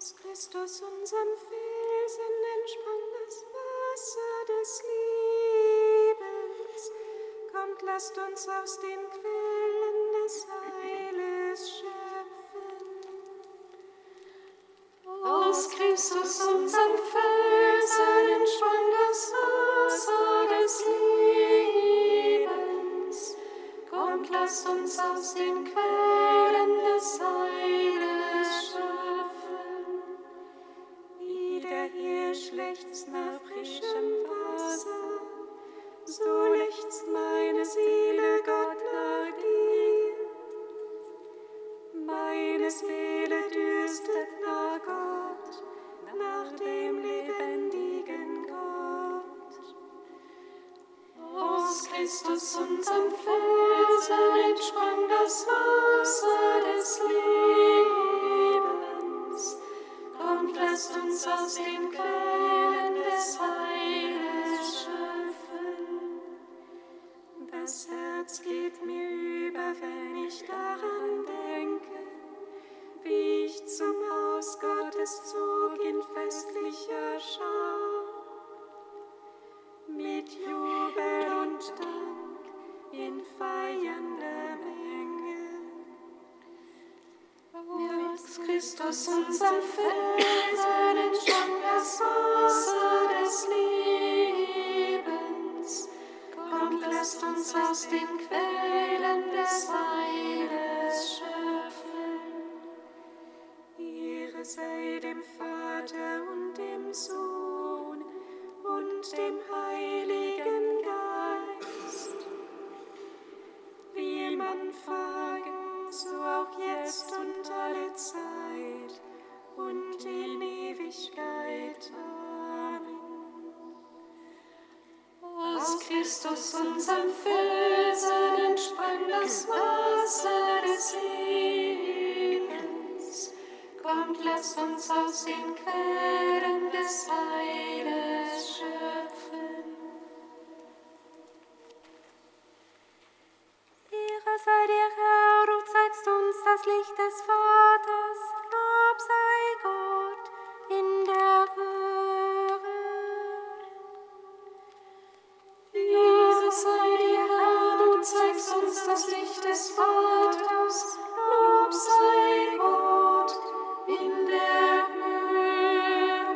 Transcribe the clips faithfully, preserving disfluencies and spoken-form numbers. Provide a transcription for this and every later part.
Aus Christus, unserem Felsen, entsprang das Wasser des Lebens. Kommt, lasst uns aus den Quellen des Heiles schöpfen. Aus Christus, unserem Felsen, entsprang das Wasser des Lebens. Kommt, lasst uns aus den Quellen des Heiles schöpfen. Wie der Hirsch lechzt nach frischem Wasser, so lechzt meine Seele Gott nach dir. Meine Seele dürstet nach Gott, nach dem lebendigen Gott. Aus Christus, unserem Felsen, entsprang das Wasser des Lebens. Kommt, lasst uns aus den Quellen des Heiles schöpfen. Das Herz geht mir über, wenn ich daran denke, wie ich zum Haus Gottes zog in festlicher Schar. Mit Jubel und Dank in feiernder Menge. Aus Christus, unserem Felsen, entsprang das Wasser des Lebens. Kommt, lasst uns aus den Quellen des Heiles schöpfen. Ehre sei dem Vater und dem Sohn und dem Heiligen Geist, wie im Anfang, so auch jetzt und alle Zeit und in Ewigkeit. Amen. Aus Christus, unserem Felsen, entsprang das Wasser des Lebens. Kommt, lasst uns aus den Quellen des Heiles schöpfen. Ehre sei dir, Herr, du zeigst uns das Licht des Vaters. Lob sei Gott in der Höhe. Ehre sei dir, Herr, du zeigst uns das Licht des Vaters. Lob sei Gott in der Höhe.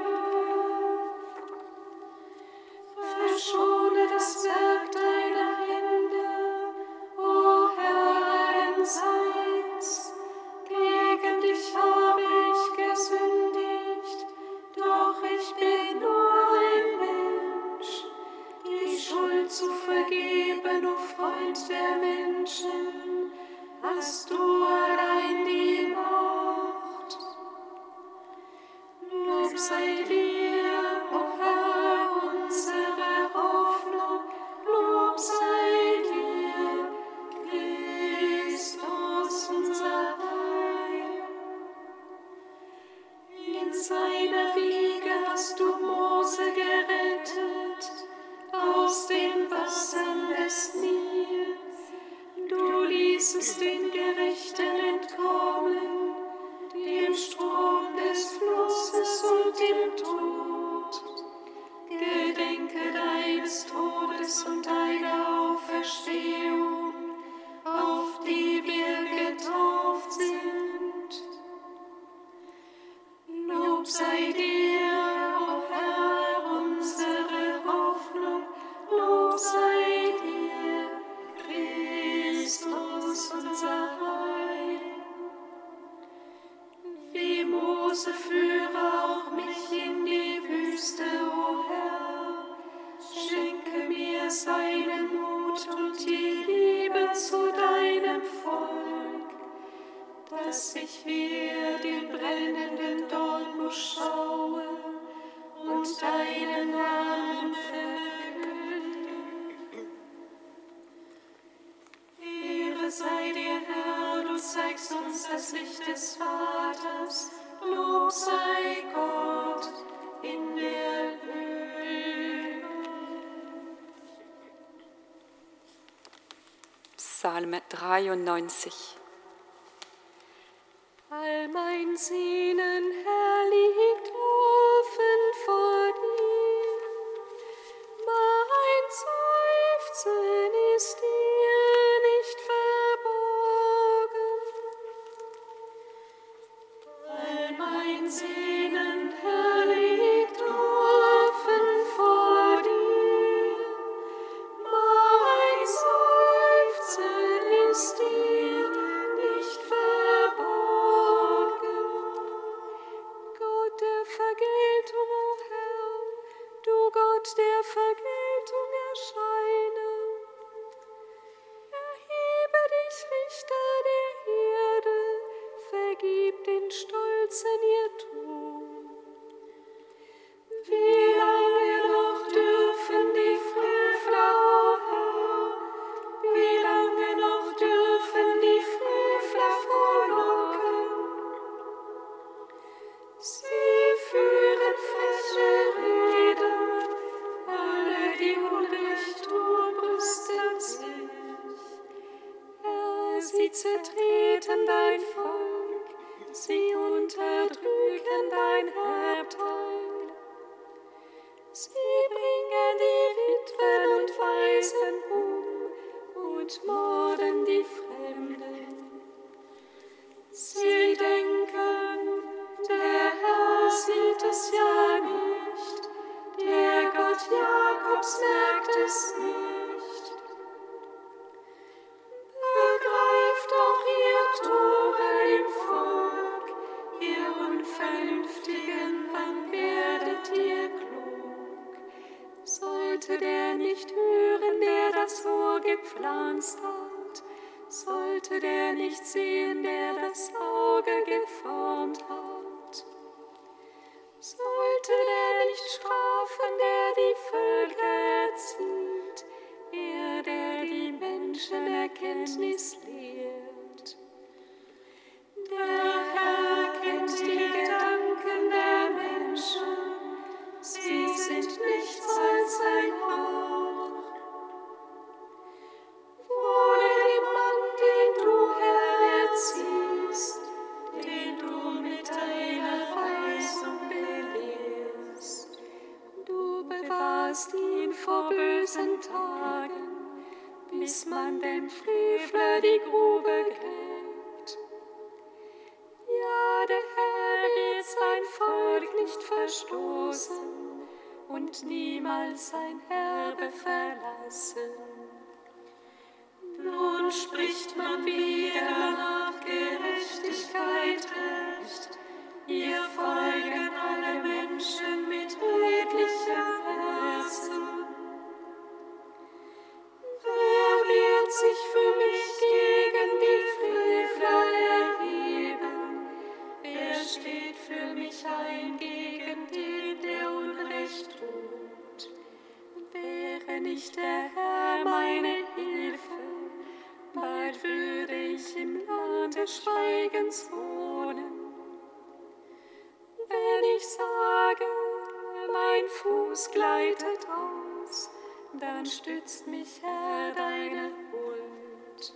Verschone das Werk deiner Hände, o Herr allseits. Gegen dich habe ich gesündigt, doch ich bin nur ein Mensch. Die Schuld zu vergeben, o Freund der Menschen, hast du allein die Macht. Lob sei dir, o Herr, unsere Hoffnung, Lob sei dir, Christus, unser Heil. In seiner Wiege hast du Mose gerettet, aus den Wassern des Nils. Du ließest den Gerechten entkommen, dem Strom des Flusses und dem Tod. Gedenke deines Todes und deiner Auferstehung, auf die wir getauft sind. Lob sei dir, o Herr, unsere Hoffnung, Lob sei dir, Christus, unser Heil. Wie Mose führe auch mich in die Wüste, o Herr. Schenke mir seinen Mut und die Liebe zu deinem Volk, dass ich wieder den brennenden Dornbusch schaue und deinen Namen verkünde. Ehre sei dir, Herr, du zeigst uns das Licht des Vaters. Lob sei Gott in der Höhe. Psalm dreiundneunzig. All mein Sehnen, Herr, Sollte der nicht hören, der das Ohr gepflanzt hat? Sollte der nicht sehen, der das Auge geformt hat? Sollte der nicht strafen, der die Völker erzieht, er, der die Menschen Erkenntnis lehrt? Der Herr kennt die Gedanken der Menschen, sie sind nichts als ein Hauch. Wohle dem Mann, den du, Herr, erziehst, den du mit deiner Weisung belehrst. Du bewahrst ihn vor bösen Tagen, bis man dem Frevler die Grube gräbt. Ja, der Herr wird sein Volk nicht verstoßen und niemals sein Erbe verlassen. Nun spricht man wieder nach Gerechtigkeit recht, ihr folgen alle Menschen mit redlichem Herzen. Wer wird sich für mich gegen die Frevler erheben? Wer steht für mich ein gegen den, der Unrecht tut? Wäre nicht der Herr meine Hilfe, bald würde ich im Land des Schweigens wohnen. Wenn ich sage, mein Fuß gleitet aus, dann stützt mich, Herr, deine Huld.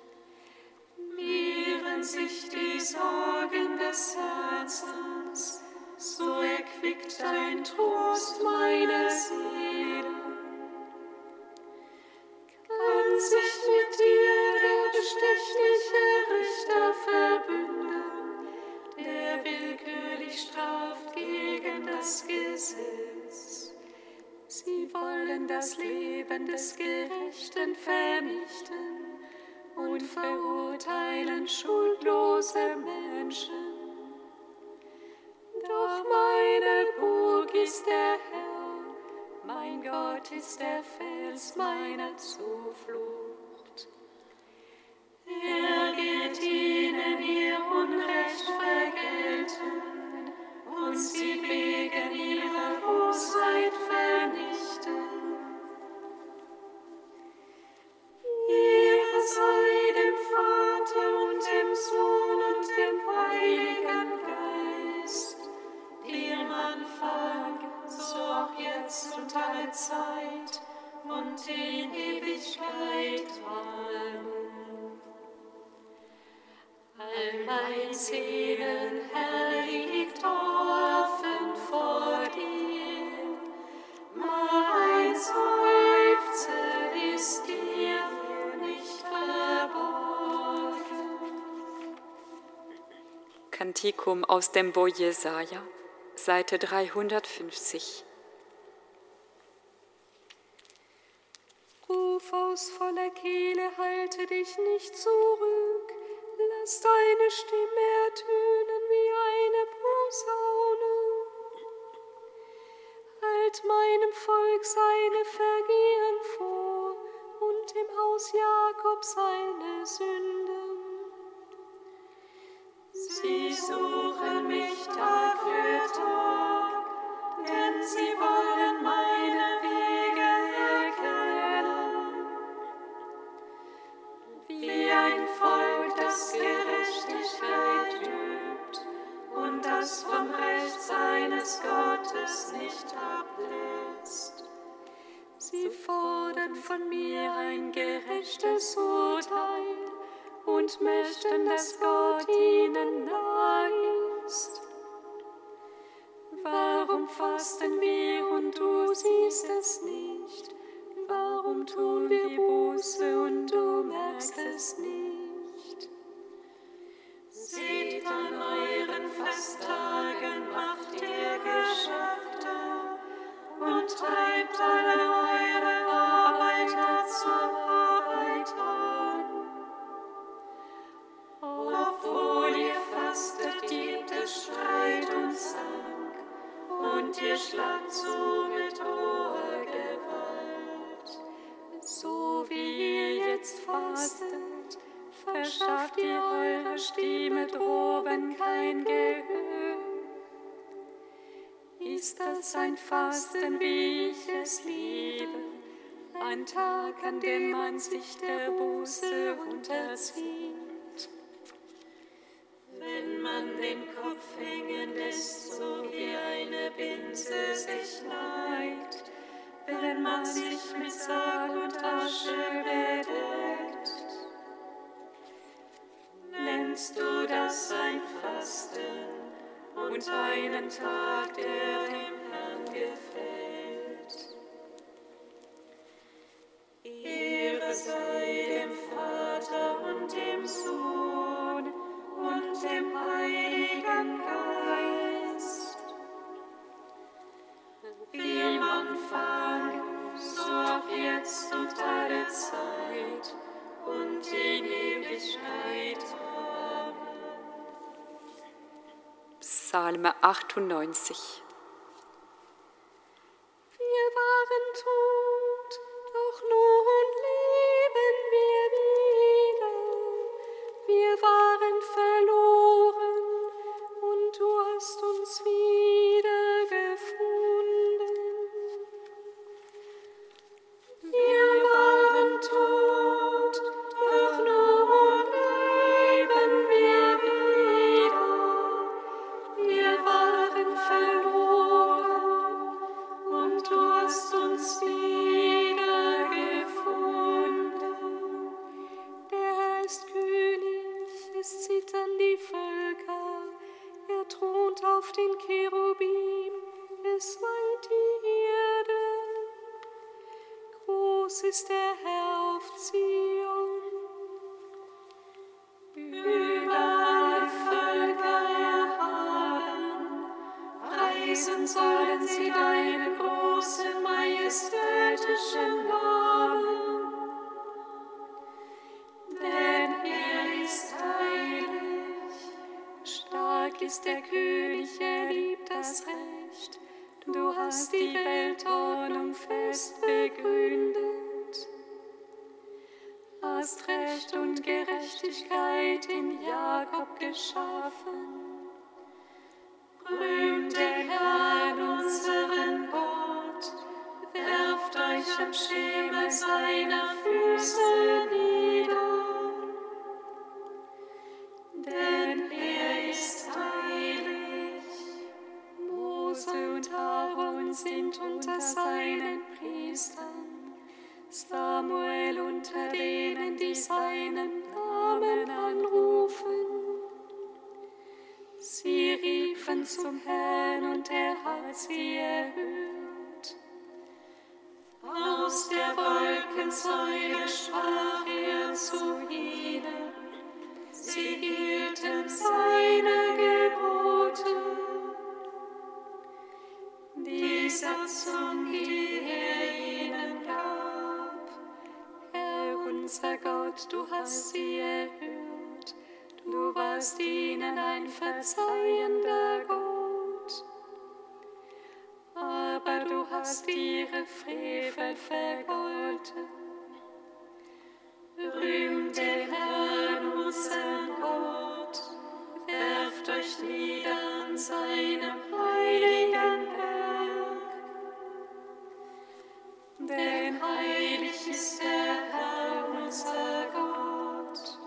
Mehren sich die Sorgen des Herzens, so erquickt dein Trost meine Seele. Kann sich mit dir der bestechliche Richter verbünden, der willkürlich straft gegen das Gesetz? Sie wollen das Leben des Gerechten vernichten und verurteilen schuldlose Menschen. Doch meine Burg ist der Herr, mein Gott ist der Fels meiner Zuflucht. Er wird ihnen ihr Unrecht vergelten und sie wegen ihrer Bosheit vernichten. Ehre sei dem Vater und dem Sohn und dem Heiligen Geist, wie im Anfang, so auch jetzt und alle Zeit und in Ewigkeit. Amen. All mein Seelen, Herr, liegt offen vor dir. Mein Seufzen ist dir nicht verborgen. Kantikum aus dem Buch Jesaja, Seite dreihundertfünfzig. Ruf aus voller Kehle, halte dich nicht zurück. Lass deine Stimme ertönen wie eine Posaune. Halt meinem Volk seine Vergehen vor und dem Haus Jakob seine Sünden. Sie suchen mich Tag für Tag, denn sie wollen meine Wege erkennen. Wie ein Volk, das Gerechtigkeit übt und das vom Recht seines Gottes nicht ablässt. Sie fordern von mir ein gerechtes Urteil und möchten, dass Gott ihnen nahe ist. Warum fasten wir und du siehst es nicht? Warum tun wir Buße und du merkst es nicht? Seht an euren Festtagen, macht ihr Geschäfte und treibt alle eure Arbeiter zur Arbeit an. Obwohl ihr fastet, gibt es Streit und Zank, und ihr schlagt zu mit hoher Gewalt. So wie ihr jetzt fastet, verschafft ihr eure Stimme droben kein Gehör. Ist das ein Fasten, wie ich es liebe, ein Tag, an dem man sich der Buße unterzieht? Wenn man den Kopf hängen lässt, so wie eine Binse sich neigt, wenn man sich mit Sarg und Asche bedeckt. Nennst du das ein Fasten und einen Tag, der dem Herrn gefällt? Ehre sei dem Vater und dem Sohn und dem Heiligen Geist, wie im Anfang, so auch jetzt und alle Zeit und in Ewigkeit. Amen. Psalm achtundneunzig. Wir waren tot, doch nun leben wir wieder. Wir waren verloren und du hast uns wieder gefunden. Wir waren tot, doch nun leben wir wieder. Wir waren verloren und du hast uns wieder gefunden. Der Herr ist König, es zittern die Völker. Er thront auf den Cherubim, es wankt die Erde. Groß ist der Herr auf Zion. Über alle Völker erhaben, preisen sollen sie deinen großen, majestätischen Namen. Denn er ist heilig. Stark ist der König, er liebt das Recht. Du hast die Weltordnung fest begründet. Hast Recht und Gerechtigkeit in Jakob geschaffen. Rühmt den Herrn, unseren Gott, werft euch am Schemel seiner Füße nieder. Denn er ist heilig. Mose und Aaron sind unter seinen Priestern. Samuel unter denen, die seinen Namen anrufen. Sie riefen zum Herrn und er hat sie erhört. Aus der Wolkensäule sprach er zu ihnen. Sie hielten seine Gebote. und du hast sie erhört. Du warst ihnen ein verzeihender Gott. Aber du hast ihre Frevel vergolten. Rühmt den Herrn, unseren Gott, werft euch nieder an seinem heiligen Berg. Denn heilig ist der Herr, unser Gott.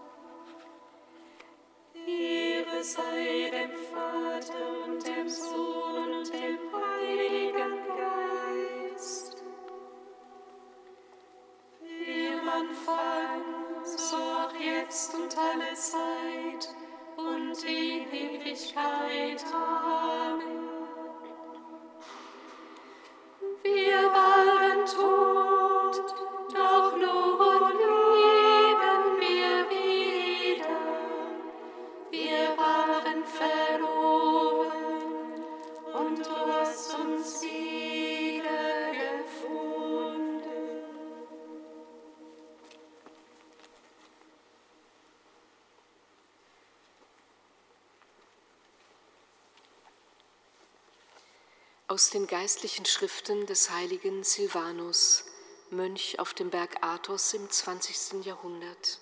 Ehre sei dem Vater und dem Sohn und dem Heiligen Geist. Im Anfang, so auch jetzt und alle Zeit und in Ewigkeit. Amen. Wir waren tot, doch nun leben wir wieder. Wir waren verloren und du hast uns wiedergefunden. Aus den geistlichen Schriften des heiligen Silvanus, Mönch auf dem Berg Athos im zwanzigsten Jahrhundert.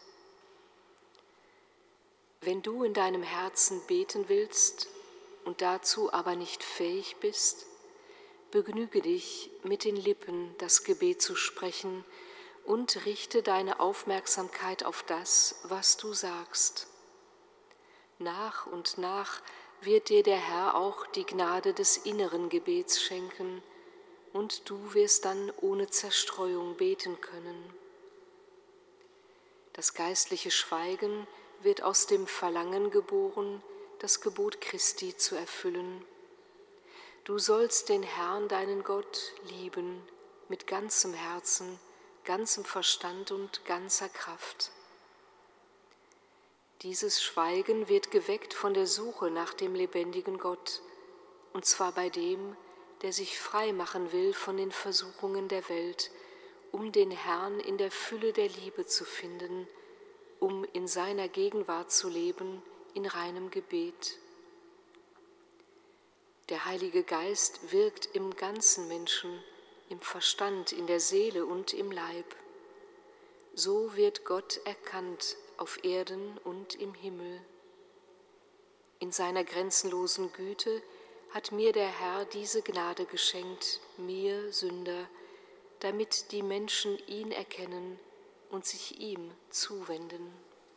Wenn du in deinem Herzen beten willst und dazu aber nicht fähig bist, begnüge dich, mit den Lippen das Gebet zu sprechen und richte deine Aufmerksamkeit auf das, was du sagst. Nach und nach wird dir der Herr auch die Gnade des inneren Gebets schenken und du wirst dann ohne Zerstreuung beten können. Das geistliche Schweigen wird aus dem Verlangen geboren, das Gebot Christi zu erfüllen. Du sollst den Herrn, deinen Gott, lieben mit ganzem Herzen, ganzem Verstand und ganzer Kraft. Dieses Schweigen wird geweckt von der Suche nach dem lebendigen Gott, und zwar bei dem, der sich frei machen will von den Versuchungen der Welt, um den Herrn in der Fülle der Liebe zu finden, um in seiner Gegenwart zu leben, in reinem Gebet. Der Heilige Geist wirkt im ganzen Menschen, im Verstand, in der Seele und im Leib. So wird Gott erkannt auf Erden und im Himmel. In seiner grenzenlosen Güte hat mir der Herr diese Gnade geschenkt, mir, Sünder, damit die Menschen ihn erkennen und sich ihm zuwenden.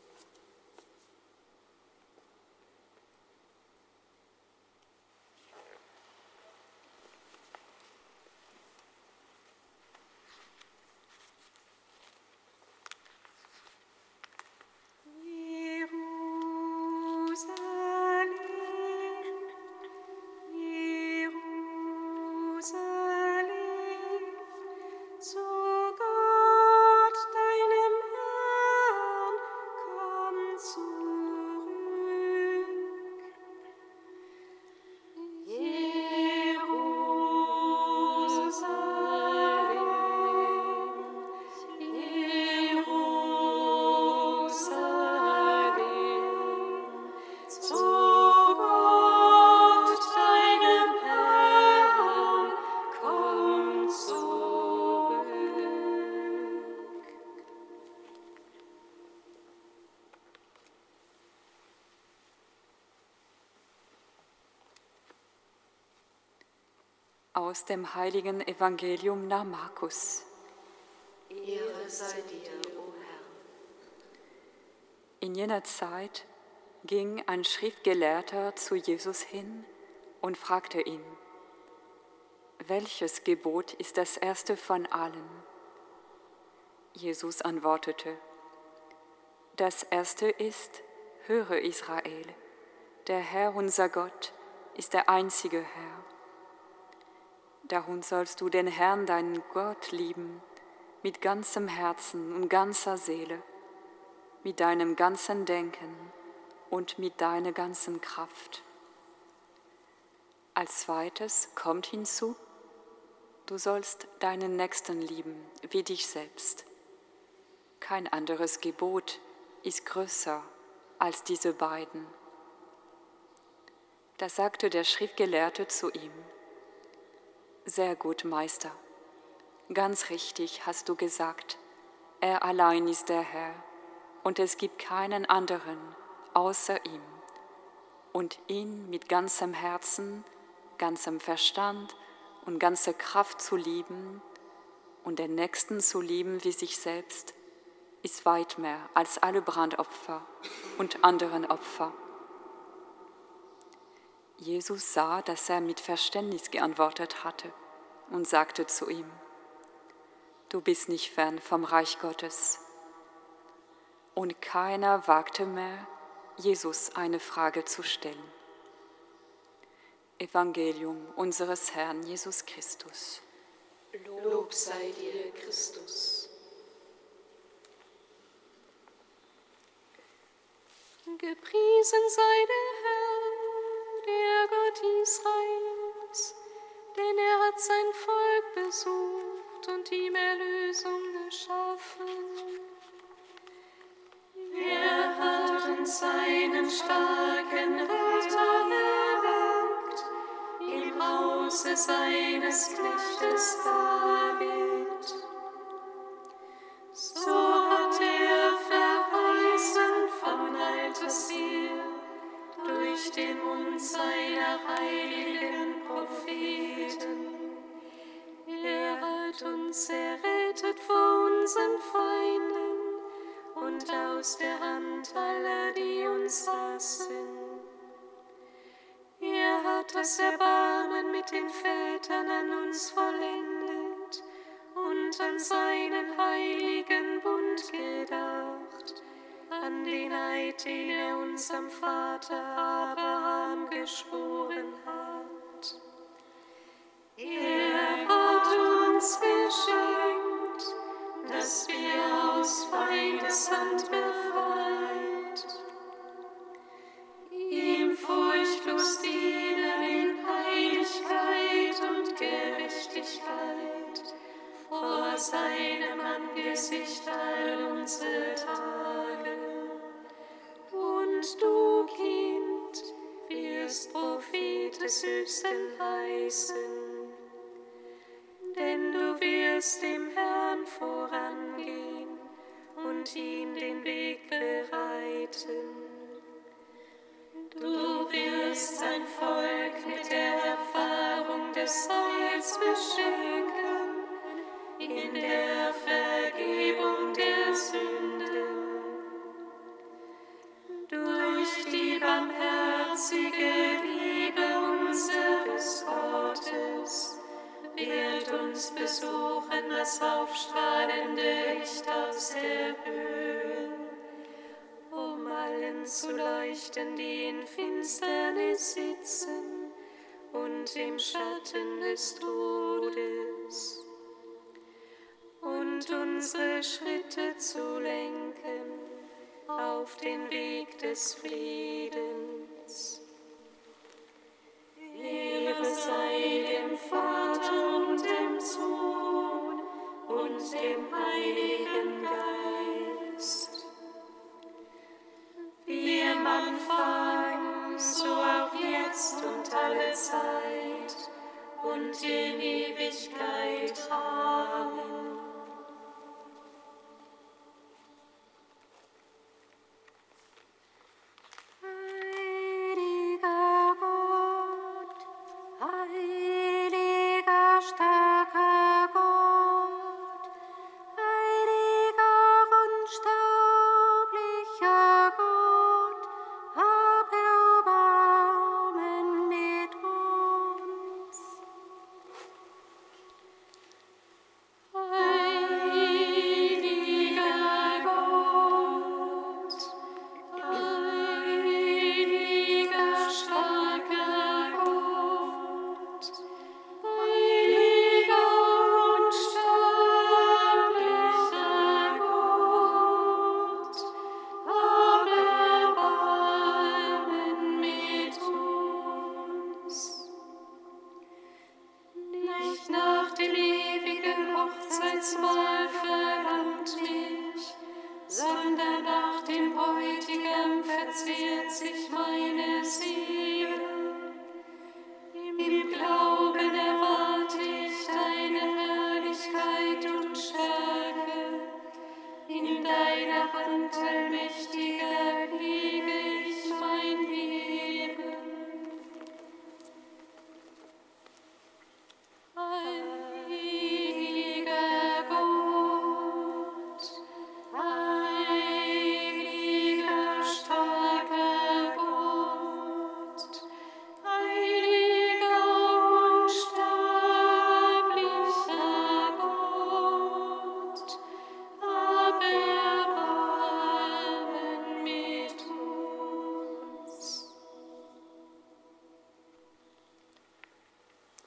Aus dem heiligen Evangelium nach Markus. Ehre sei dir, o Herr. In jener Zeit ging ein Schriftgelehrter zu Jesus hin und fragte ihn: Welches Gebot ist das erste von allen? Jesus antwortete: Das erste ist: Höre Israel, der Herr unser Gott ist der einzige Herr. Darum sollst du den Herrn, deinen Gott, lieben, mit ganzem Herzen und ganzer Seele, mit deinem ganzen Denken und mit deiner ganzen Kraft. Als zweites kommt hinzu: Du sollst deinen Nächsten lieben wie dich selbst. Kein anderes Gebot ist größer als diese beiden. Da sagte der Schriftgelehrte zu ihm: Sehr gut, Meister, ganz richtig hast du gesagt, er allein ist der Herr und es gibt keinen anderen außer ihm. Und ihn mit ganzem Herzen, ganzem Verstand und ganzer Kraft zu lieben und den Nächsten zu lieben wie sich selbst, ist weit mehr als alle Brandopfer und anderen Opfer. Jesus sah, dass er mit Verständnis geantwortet hatte und sagte zu ihm: Du bist nicht fern vom Reich Gottes. Und keiner wagte mehr, Jesus eine Frage zu stellen. Evangelium unseres Herrn Jesus Christus. Lob sei dir, Christus. Gepriesen sei der Herr, der Gott Israels, denn er hat sein Volk besucht und ihm Erlösung geschaffen. Er hat uns seinen starken Retter erweckt, im Hause seines Knechtes David. So hat er verheißen von alters her, durch den Mund seiner heiligen Propheten. Er hat uns errettet vor unseren Feinden und aus der Hand aller, die uns hassen. Er hat das Erbarmen mit den Vätern an uns vollendet und an seinen heiligen Bund gedacht, an den Eid, den er unserem Vater Abraham geschworen hat. Er hat uns geschenkt, dass wir aus Feindeshand befreit, ihm furchtlos dienen in Heiligkeit und Gerechtigkeit, vor seinem Angesicht all unsere Tage. Und du, Kind, wirst Prophet des Höchsten heißen, denn du wirst dem Herrn vorangehen und ihm den Weg bereiten. Du wirst sein Volk mit der Erfahrung des Heils beschenken, in der Vergebung der Sünden. Durch die barmherzige Liebe unseres Gottes wird uns besuchen das aufstrahlende Licht aus der Höhe, um allen zu leuchten, die in Finsternis sitzen und im Schatten des Todes, und unsere Schritte zu lenken auf den Weg des Friedens. Ehre sei dem Vater und dem Sohn und dem Heiligen Geist, wie im Anfang, so auch jetzt und alle Zeit und in Ewigkeit. Amen.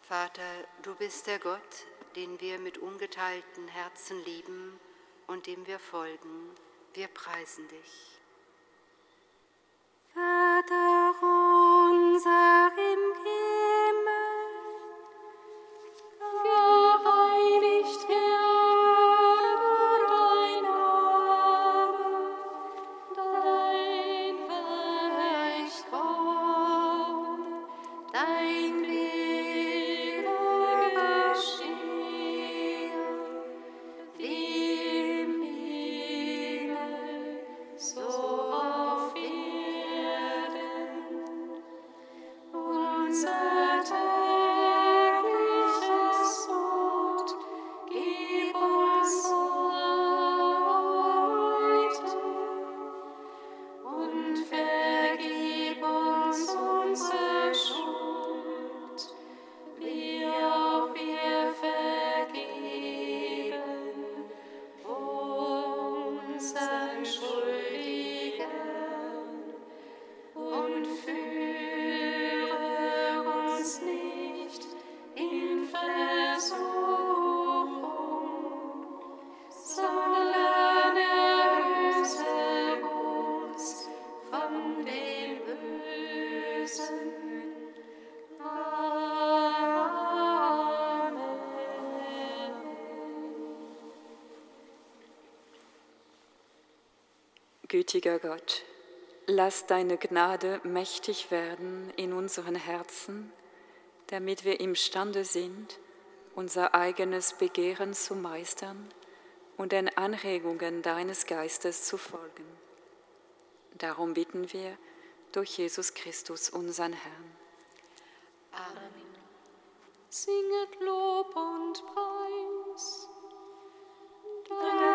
Vater, du bist der Gott, den wir mit ungeteilten Herzen lieben und dem wir folgen. Wir preisen dich. Vater unser im Himmel, geheiligt werde dein Name, dein Reich komme, dein Wille geschehe, wie im Himmel, so auf Erden. Unser tägliches Brot gib uns heute und vergib uns unsere Schuld, wie auch wir vergeben unseren Schuldigen. Und führe uns nicht in Versuchung, sondern erlöse uns von dem Bösen. Amen. Gütiger Gott, lass deine Gnade mächtig werden in unseren Herzen, damit wir imstande sind, unser eigenes Begehren zu meistern und den Anregungen deines Geistes zu folgen. Darum bitten wir durch Jesus Christus, unseren Herrn. Amen. Singet Lob und Preis. Dein